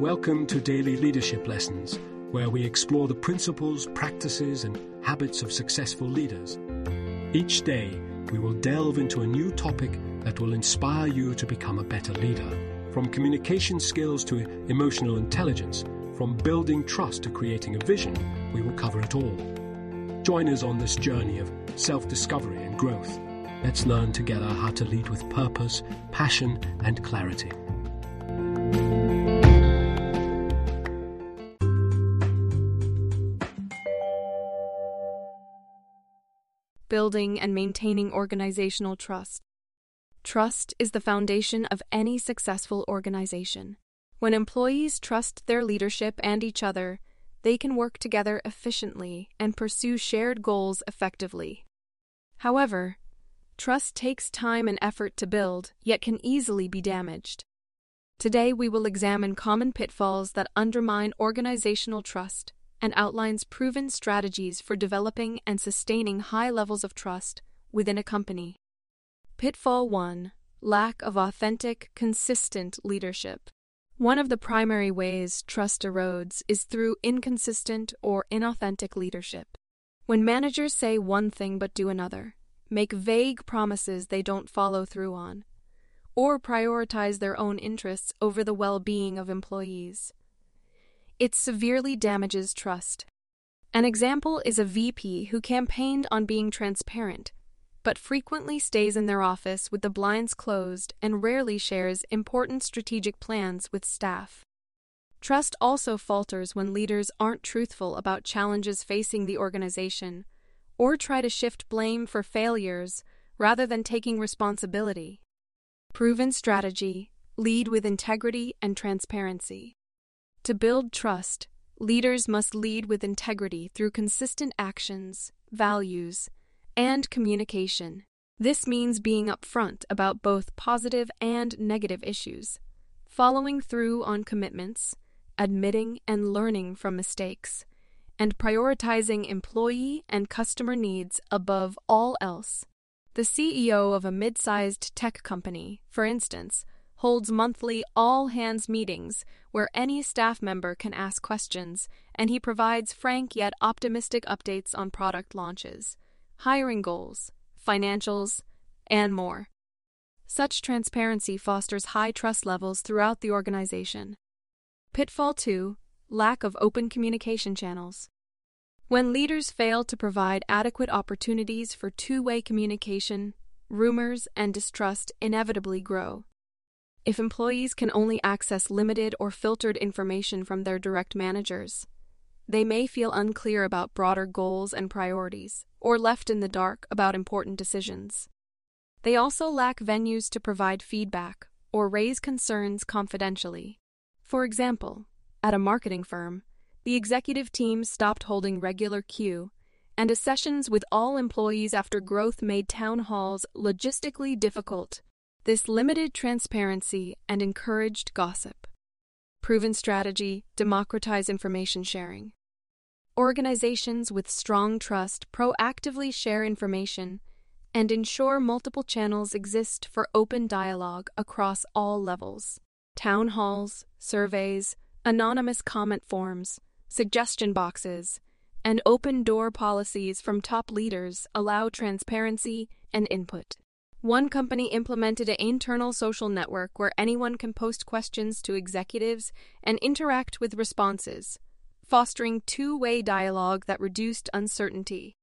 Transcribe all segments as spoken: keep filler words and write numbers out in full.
Welcome to Daily Leadership Lessons, where we explore the principles, practices, and habits of successful leaders. Each day, we will delve into a new topic that will inspire you to become a better leader. From communication skills to emotional intelligence, from building trust to creating a vision, we will cover it all. Join us on this journey of self-discovery and growth. Let's learn together how to lead with purpose, passion, and clarity. Building and maintaining organizational trust. Trust is the foundation of any successful organization. When employees trust their leadership and each other, they can work together efficiently and pursue shared goals effectively. However, trust takes time and effort to build, yet can easily be damaged. Today, we will examine common pitfalls that undermine organizational trust and outlines proven strategies for developing and sustaining high levels of trust within a company. Pitfall one. Lack of authentic, consistent leadership. One of the primary ways trust erodes is through inconsistent or inauthentic leadership. When managers say one thing but do another, make vague promises they don't follow through on, or prioritize their own interests over the well-being of employees, it severely damages trust. An example is a V P who campaigned on being transparent, but frequently stays in their office with the blinds closed and rarely shares important strategic plans with staff. Trust also falters when leaders aren't truthful about challenges facing the organization, or try to shift blame for failures rather than taking responsibility. Proven strategy: lead with integrity and transparency. To build trust, leaders must lead with integrity through consistent actions, values, and communication. This means being upfront about both positive and negative issues, following through on commitments, admitting and learning from mistakes, and prioritizing employee and customer needs above all else. The C E O of a mid-sized tech company, for instance, holds monthly all-hands meetings where any staff member can ask questions, and he provides frank yet optimistic updates on product launches, hiring goals, financials, and more. Such transparency fosters high trust levels throughout the organization. Pitfall two. Lack of open communication channels. When leaders fail to provide adequate opportunities for two-way communication, rumors and distrust inevitably grow. If employees can only access limited or filtered information from their direct managers, they may feel unclear about broader goals and priorities, or left in the dark about important decisions. They also lack venues to provide feedback or raise concerns confidentially. For example, at a marketing firm, the executive team stopped holding regular Q and A sessions with all employees after growth made town halls logistically difficult. This limited transparency and encouraged gossip. Proven strategy: democratize information sharing. Organizations with strong trust proactively share information and ensure multiple channels exist for open dialogue across all levels. Town halls, surveys, anonymous comment forms, suggestion boxes, and open-door policies from top leaders allow transparency and input. One company implemented an internal social network where anyone can post questions to executives and interact with responses, fostering two-way dialogue that reduced uncertainty.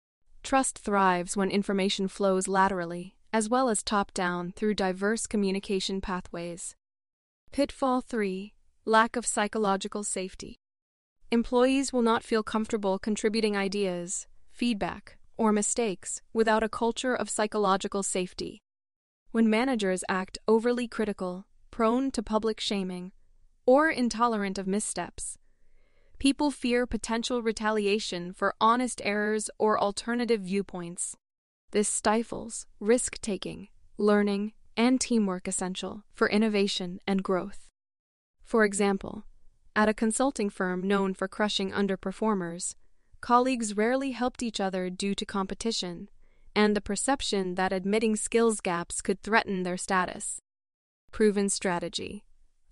Trust thrives when information flows laterally, as well as top-down through diverse communication pathways. Pitfall three. Lack of psychological safety. Employees will not feel comfortable contributing ideas, feedback, or mistakes without a culture of psychological safety. When managers act overly critical, prone to public shaming, or intolerant of missteps, people fear potential retaliation for honest errors or alternative viewpoints. This stifles risk-taking, learning, and teamwork essential for innovation and growth. For example, at a consulting firm known for crushing underperformers, colleagues rarely helped each other due to competition and the perception that admitting skills gaps could threaten their status. Proven strategy: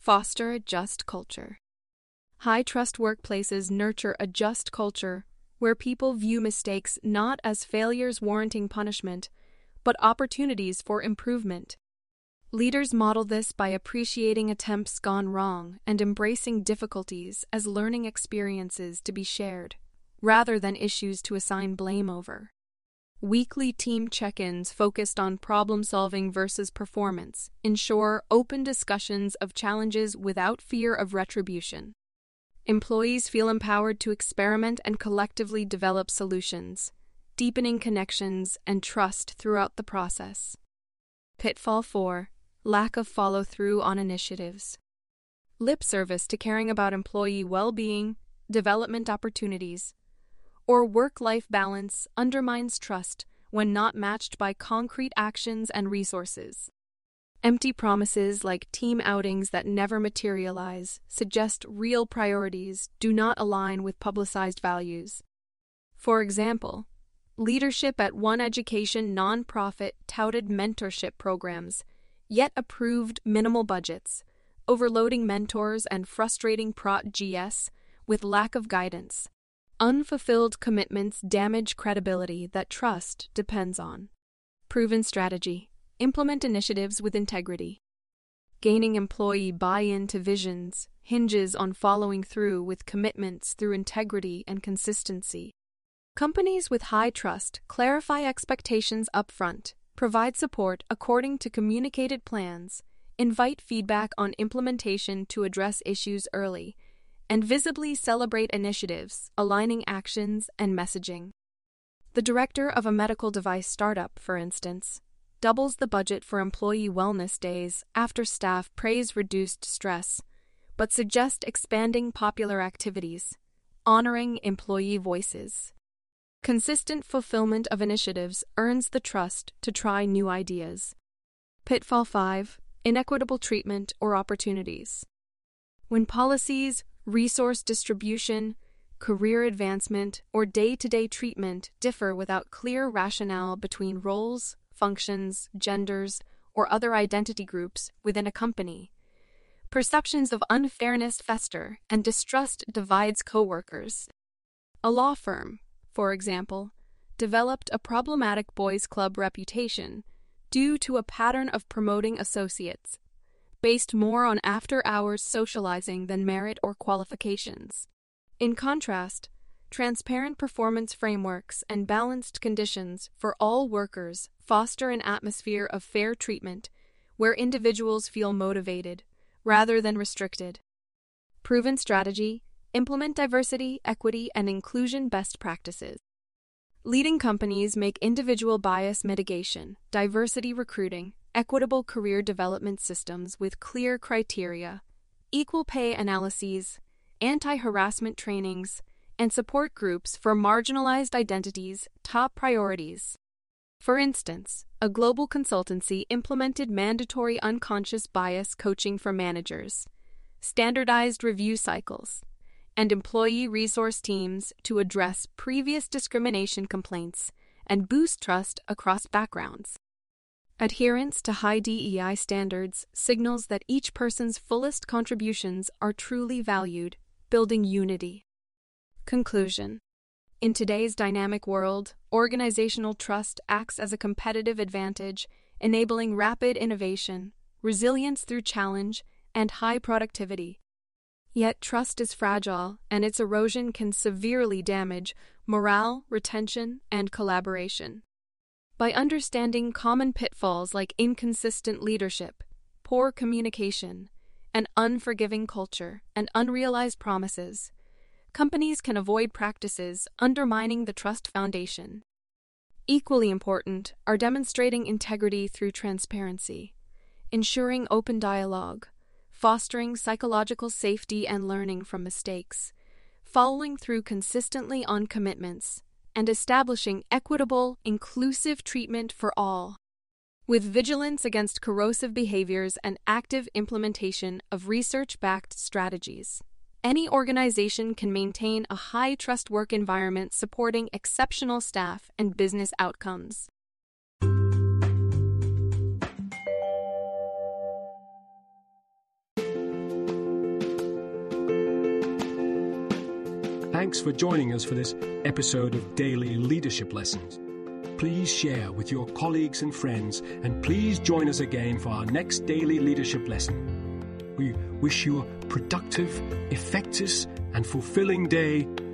Foster a just culture. High-trust workplaces nurture a just culture where people view mistakes not as failures warranting punishment, but opportunities for improvement. Leaders model this by appreciating attempts gone wrong and embracing difficulties as learning experiences to be shared, rather than issues to assign blame over. Weekly team check-ins focused on problem-solving versus performance ensure open discussions of challenges without fear of retribution. Employees feel empowered to experiment and collectively develop solutions, deepening connections and trust throughout the process. Pitfall four. Lack of follow-through on initiatives. Lip service to caring about employee well-being, development opportunities, or work-life balance undermines trust when not matched by concrete actions and resources. Empty promises like team outings that never materialize suggest real priorities do not align with publicized values. For example, leadership at one education nonprofit touted mentorship programs, yet approved minimal budgets, overloading mentors and frustrating Prot G S with lack of guidance. Unfulfilled commitments damage credibility that trust depends on. Proven strategy. Implement initiatives with integrity. Gaining employee buy-in to visions hinges on following through with commitments through integrity and consistency. Companies with high trust clarify expectations upfront, provide support according to communicated plans, invite feedback on implementation to address issues early, and visibly celebrate initiatives, aligning actions and messaging. The director of a medical device startup, for instance, doubles the budget for employee wellness days after staff praise reduced stress, but suggest expanding popular activities, honoring employee voices. Consistent fulfillment of initiatives earns the trust to try new ideas. Pitfall five. Inequitable treatment or opportunities. When policies, resource distribution, career advancement, or day-to-day treatment differ without clear rationale between roles, functions, genders, or other identity groups within a company, perceptions of unfairness fester and distrust divides coworkers. A law firm, for example, developed a problematic boys' club reputation due to a pattern of promoting associates based more on after-hours socializing than merit or qualifications. In contrast, transparent performance frameworks and balanced conditions for all workers foster an atmosphere of fair treatment where individuals feel motivated rather than restricted. Proven strategy. Implement diversity, equity, and inclusion best practices. Leading companies make individual bias mitigation, diversity recruiting, equitable career development systems with clear criteria, equal pay analyses, anti-harassment trainings, and support groups for marginalized identities top priorities. For instance, a global consultancy implemented mandatory unconscious bias coaching for managers, standardized review cycles, and employee resource teams to address previous discrimination complaints and boost trust across backgrounds. Adherence to high D E I standards signals that each person's fullest contributions are truly valued, building unity. Conclusion. In today's dynamic world, organizational trust acts as a competitive advantage, enabling rapid innovation, resilience through challenge, and high productivity. Yet trust is fragile, and its erosion can severely damage morale, retention, and collaboration. By understanding common pitfalls like inconsistent leadership, poor communication, an unforgiving culture, and unrealized promises, companies can avoid practices undermining the trust foundation. Equally important are demonstrating integrity through transparency, ensuring open dialogue, fostering psychological safety and learning from mistakes, following through consistently on commitments, and establishing equitable, inclusive treatment for all. With vigilance against corrosive behaviors and active implementation of research-backed strategies, any organization can maintain a high-trust work environment supporting exceptional staff and business outcomes. Thanks for joining us for this episode of Daily Leadership Lessons. Please share with your colleagues and friends, and please join us again for our next Daily Leadership Lesson. We wish you a productive, effective, and fulfilling day